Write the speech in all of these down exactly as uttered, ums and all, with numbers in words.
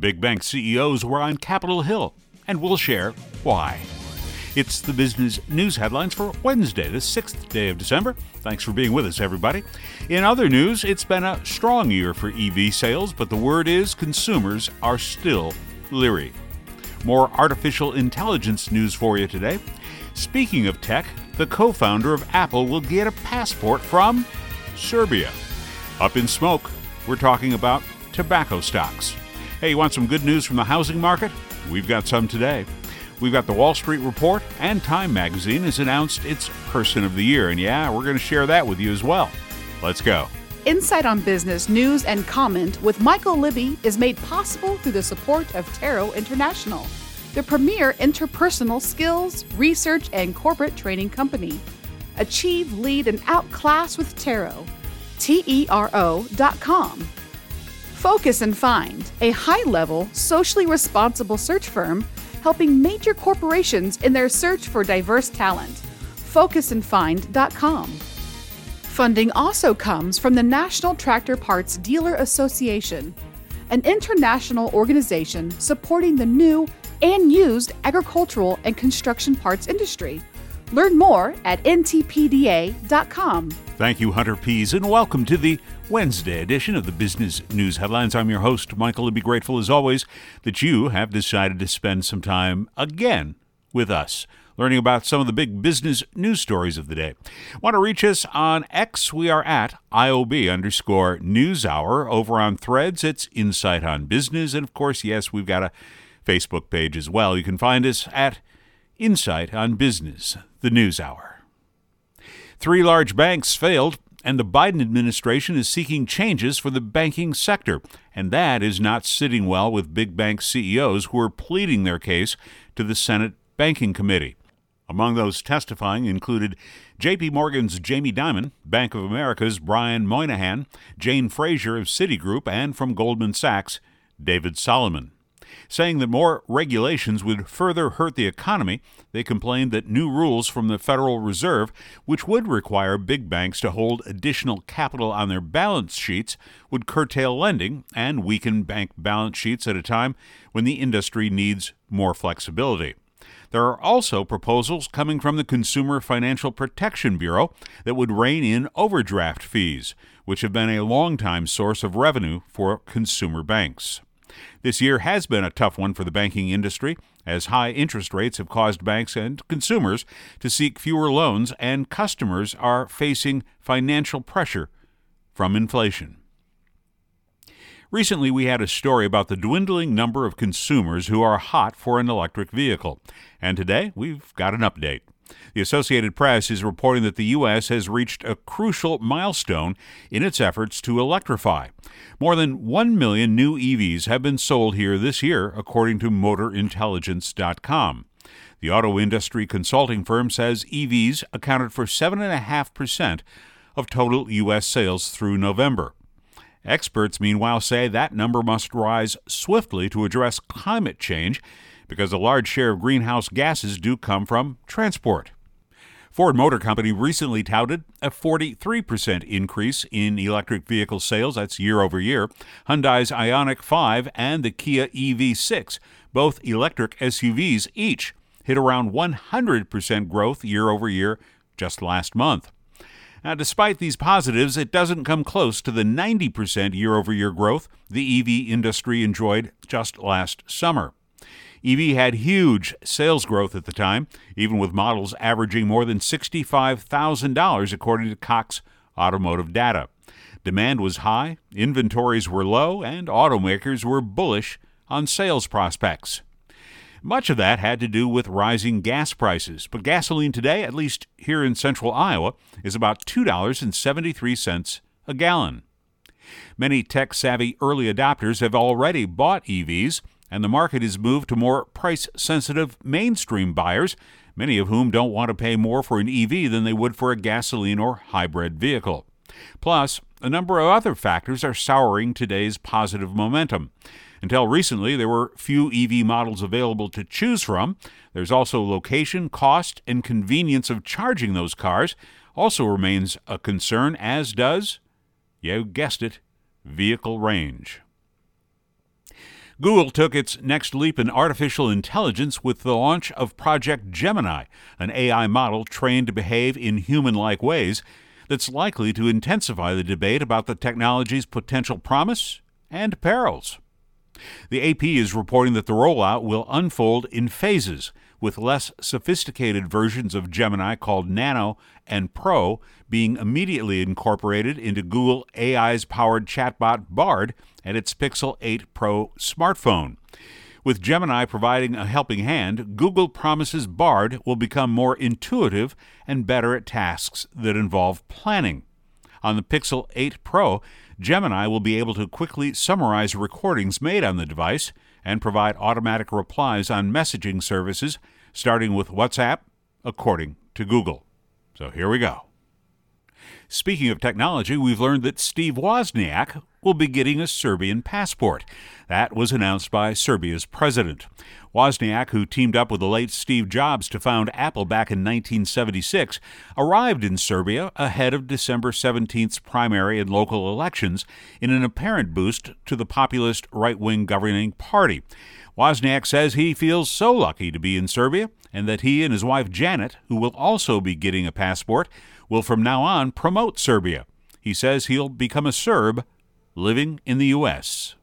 big bank C E Os were on Capitol Hill, and we'll share why. It's the business news headlines for Wednesday, the sixth day of December. Thanks for being with us, everybody. In other news, it's been a strong year for E V sales, but the word is consumers are still leery. More artificial intelligence news for you today. Speaking of tech, the co-founder of Apple will get a passport from Serbia. Up in smoke, we're talking about tobacco stocks. Hey, you want some good news from the housing market? We've got some today. We've got the Wall Street Report, and Time Magazine has announced its Person of the Year. And yeah, we're going to share that with you as well. Let's go. Insight on Business News and Comment with Michael Libby is made possible through the support of Taro International, the premier interpersonal skills, research, and corporate training company. Achieve, lead, and outclass with Taro. T E R O dot com. Focus and Find, a high-level, socially responsible search firm helping major corporations in their search for diverse talent. focus and find dot com. Funding also comes from the National Tractor Parts Dealer Association, an international organization supporting the new and used agricultural and construction parts industry. Learn more at N T P D A dot com. Thank you, Hunter Pease, and welcome to the Wednesday edition of the Business News Headlines. I'm your host, Michael Libby, grateful as always that you have decided to spend some time again with us, learning about some of the big business news stories of the day. Want to reach us on X? We are at I O B underscore News Hour. Over on Threads, it's Insight on Business. And of course, yes, we've got a Facebook page as well. You can find us at Insight on Business, the News Hour. Three large banks failed, and the Biden administration is seeking changes for the banking sector. And that is not sitting well with big bank C E Os who are pleading their case to the Senate Banking Committee. Among those testifying included J P. Morgan's Jamie Dimon, Bank of America's Brian Moynihan, Jane Fraser of Citigroup, and from Goldman Sachs, David Solomon. Saying that more regulations would further hurt the economy, they complained that new rules from the Federal Reserve, which would require big banks to hold additional capital on their balance sheets, would curtail lending and weaken bank balance sheets at a time when the industry needs more flexibility. There are also proposals coming from the Consumer Financial Protection Bureau that would rein in overdraft fees, which have been a longtime source of revenue for consumer banks. This year has been a tough one for the banking industry, as high interest rates have caused banks and consumers to seek fewer loans, and customers are facing financial pressure from inflation. Recently, we had a story about the dwindling number of consumers who are hot for an electric vehicle, and today we've got an update. The Associated Press is reporting that the U S has reached a crucial milestone in its efforts to electrify. More than one million new E Vs have been sold here this year, according to Motor Intelligence dot com. The auto industry consulting firm says E Vs accounted for seven point five percent of total U S sales through November. Experts, meanwhile, say that number must rise swiftly to address climate change because a large share of greenhouse gases do come from transport. Ford Motor Company recently touted a forty-three percent increase in electric vehicle sales, that's year over year. Hyundai's Ioniq five and the Kia E V six, both electric S U Vs each, hit around one hundred percent growth year over year just last month. Now, despite these positives, it doesn't come close to the ninety percent year-over-year growth the E V industry enjoyed just last summer. E V had huge sales growth at the time, even with models averaging more than sixty-five thousand dollars, according to Cox Automotive data. Demand was high, inventories were low, and automakers were bullish on sales prospects. Much of that had to do with rising gas prices, but gasoline today, at least here in central Iowa, is about two dollars and seventy-three cents a gallon. Many tech-savvy early adopters have already bought E Vs, and the market has moved to more price-sensitive mainstream buyers, many of whom don't want to pay more for an E V than they would for a gasoline or hybrid vehicle. Plus, a number of other factors are souring today's positive momentum. Until recently, there were few E V models available to choose from. There's also location, cost, and convenience of charging those cars also remains a concern, as does, you guessed it, vehicle range. Google took its next leap in artificial intelligence with the launch of Project Gemini, an A I model trained to behave in human-like ways that's likely to intensify the debate about the technology's potential promise and perils. The A P is reporting that the rollout will unfold in phases, with less sophisticated versions of Gemini called Nano and Pro being immediately incorporated into Google A I's powered chatbot Bard and its Pixel eight Pro smartphone. With Gemini providing a helping hand, Google promises Bard will become more intuitive and better at tasks that involve planning. On the Pixel eight Pro, Gemini will be able to quickly summarize recordings made on the device and provide automatic replies on messaging services, starting with WhatsApp, according to Google. So here we go. Speaking of technology, we've learned that Steve Wozniak will be getting a Serbian passport. That was announced by Serbia's president. Wozniak, who teamed up with the late Steve Jobs to found Apple back in nineteen seventy-six, arrived in Serbia ahead of December seventeenth's primary and local elections in an apparent boost to the populist right-wing governing party. Wozniak says he feels so lucky to be in Serbia and that he and his wife Janet, who will also be getting a passport, will from now on promote Serbia. He says he'll become a Serb living in the U S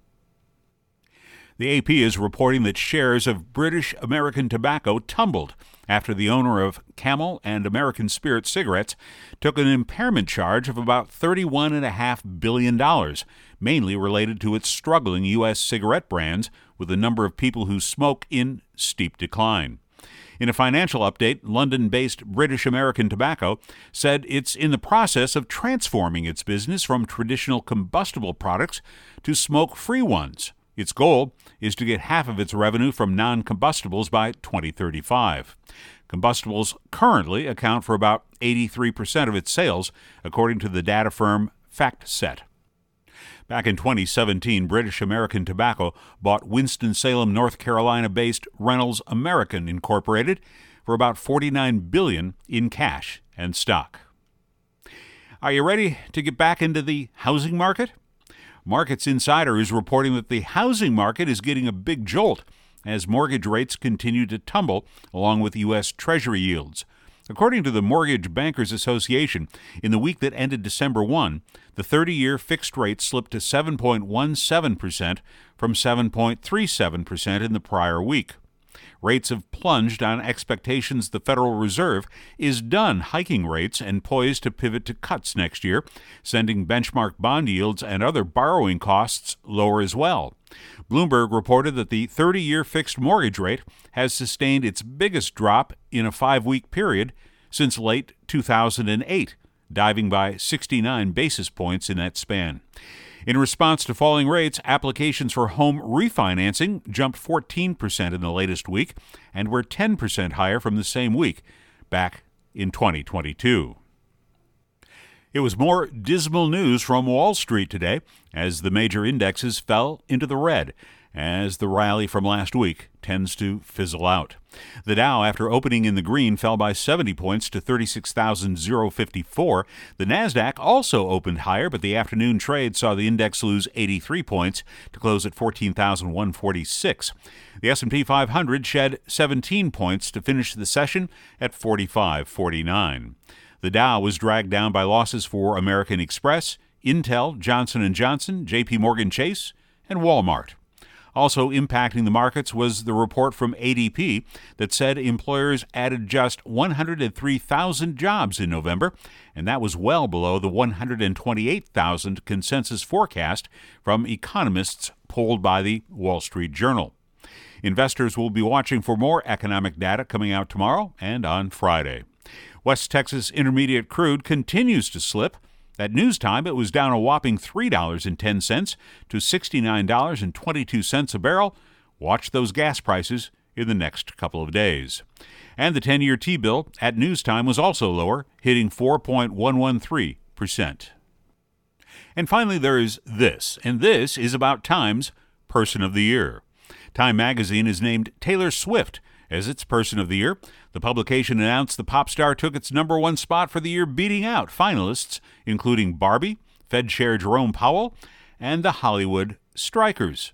The A P is reporting that shares of British American Tobacco tumbled after the owner of Camel and American Spirit cigarettes took an impairment charge of about thirty-one point five billion dollars, mainly related to its struggling U S cigarette brands, with the number of people who smoke in steep decline. In a financial update, London-based British American Tobacco said it's in the process of transforming its business from traditional combustible products to smoke-free ones. Its goal is to get half of its revenue from non-combustibles by twenty thirty-five. Combustibles currently account for about eighty-three percent of its sales, according to the data firm FactSet. Back in twenty seventeen, British American Tobacco bought Winston-Salem, North Carolina-based Reynolds American Incorporated for about forty-nine billion dollars in cash and stock. Are you ready to get back into the housing market? Markets Insider is reporting that the housing market is getting a big jolt as mortgage rates continue to tumble along with U S Treasury yields. According to the Mortgage Bankers Association, in the week that ended December first, the thirty-year fixed rate slipped to seven point one seven percent from seven point three seven percent in the prior week. Rates have plunged on expectations the Federal Reserve is done hiking rates and poised to pivot to cuts next year, sending benchmark bond yields and other borrowing costs lower as well. Bloomberg reported that the thirty-year fixed mortgage rate has sustained its biggest drop in a five-week period since late two thousand eight, diving by sixty-nine basis points in that span. In response to falling rates, applications for home refinancing jumped fourteen percent in the latest week and were ten percent higher from the same week back in twenty twenty-two. It was more dismal news from Wall Street today as the major indexes fell into the red, as the rally from last week tends to fizzle out. The Dow, after opening in the green, fell by seventy points to thirty-six thousand fifty-four. The Nasdaq also opened higher, but the afternoon trade saw the index lose eighty-three points to close at fourteen thousand one hundred forty-six. The S and P five hundred shed seventeen points to finish the session at forty-five forty-nine. The Dow was dragged down by losses for American Express, Intel, Johnson and Johnson, J P Morgan Chase, and Walmart. Also impacting the markets was the report from A D P that said employers added just one hundred three thousand jobs in November, and that was well below the one hundred twenty-eight thousand consensus forecast from economists polled by the Wall Street Journal. Investors will be watching for more economic data coming out tomorrow and on Friday. West Texas Intermediate crude continues to slip. At news time, it was down a whopping three dollars and ten cents to sixty-nine dollars and twenty-two cents a barrel. Watch those gas prices in the next couple of days. And the ten-year T-bill at news time was also lower, hitting four point one one three percent. And finally, there is this, and this is about Time's Person of the Year. Time magazine has named Taylor Swift as its Person of the Year. The publication announced the pop star took its number one spot for the year, beating out finalists including Barbie, Fed Chair Jerome Powell, and the Hollywood Strikers.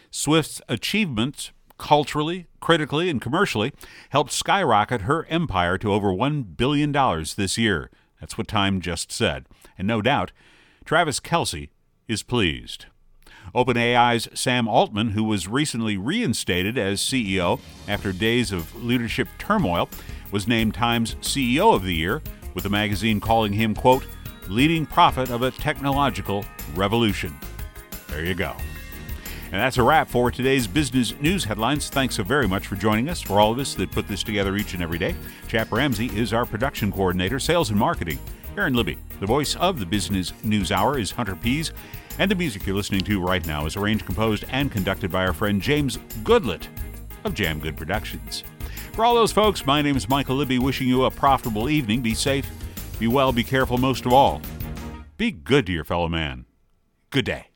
Swift's achievements culturally, critically, and commercially helped skyrocket her empire to over one billion dollars this year. That's what Time just said. And no doubt, Travis Kelce is pleased. OpenAI's Sam Altman, who was recently reinstated as C E O after days of leadership turmoil, was named Time's C E O of the Year, with the magazine calling him, quote, leading prophet of a technological revolution. There you go. And that's a wrap for today's business news headlines. Thanks so very much for joining us. For all of us that put this together each and every day, Chap Ramsey is our production coordinator, sales and marketing. Aaron Libby, the voice of the Business News Hour, is Hunter Pease. And the music you're listening to right now is arranged, composed, and conducted by our friend James Goodlett of Jam Good Productions. For all those folks, my name is Michael Libby, wishing you a profitable evening. Be safe, be well, be careful, most of all, be good to your fellow man. Good day.